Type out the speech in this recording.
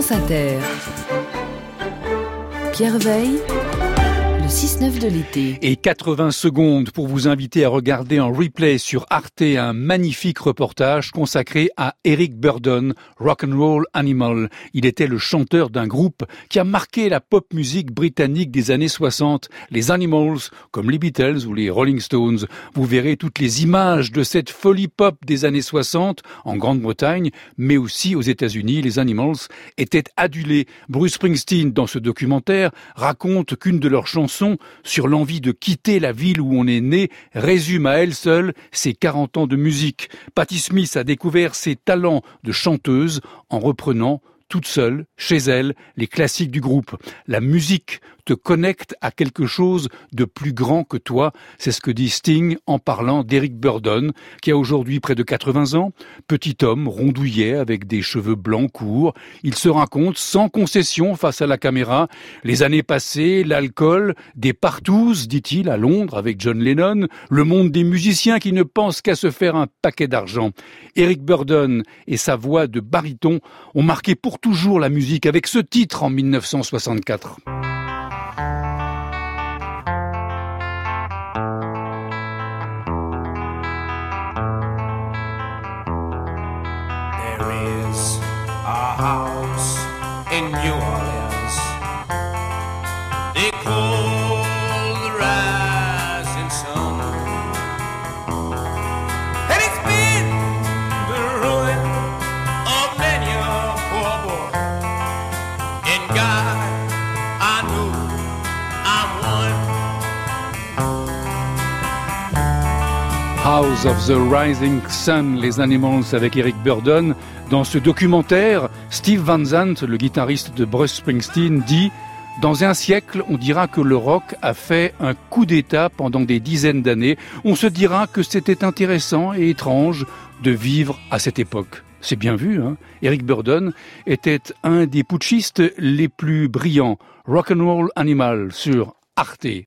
France Inter. Pierre Veille, le 6-9 de l'été. Et 80 secondes pour vous inviter à regarder en replay sur Arte un magnifique reportage consacré à Eric Burdon, Rock'n'Roll Animal. Il était le chanteur d'un groupe qui a marqué la pop musique britannique des années 60, les Animals, comme les Beatles ou les Rolling Stones. Vous verrez toutes les images de cette folie pop des années 60 en Grande-Bretagne, mais aussi aux États-Unis. Les Animals étaient adulés. Bruce Springsteen, dans ce documentaire, raconte qu'une de leurs chansons sur l'envie de quitter la ville où on est né résume à elle seule ses 40 ans de musique. Patti Smith a découvert ses talents de chanteuse en reprenant toute seule, chez elle, les classiques du groupe. La musique te connecte à quelque chose de plus grand que toi. C'est ce que dit Sting en parlant d'Eric Burdon, qui a aujourd'hui près de 80 ans. Petit homme rondouillet avec des cheveux blancs courts. Il se raconte sans concession face à la caméra. Les années passées, l'alcool, des partouzes, dit-il, à Londres avec John Lennon. Le monde des musiciens qui ne pensent qu'à se faire un paquet d'argent. Eric Burdon et sa voix de baryton ont marqué pour toujours la musique avec ce titre en 1964. There is a house in New Orleans they call the rising sun, and it's been the ruin of many a poor boy. In God I know I'm one. House of the Rising Sun, les Animals avec Eric Burdon. Dans ce documentaire, Steve Van Zandt, le guitariste de Bruce Springsteen, dit « Dans un siècle, on dira que le rock a fait un coup d'état pendant des dizaines d'années. On se dira que c'était intéressant et étrange de vivre à cette époque. » C'est bien vu, hein. Eric Burdon était un des putschistes les plus brillants. Rock'n'Roll Animal sur Arte.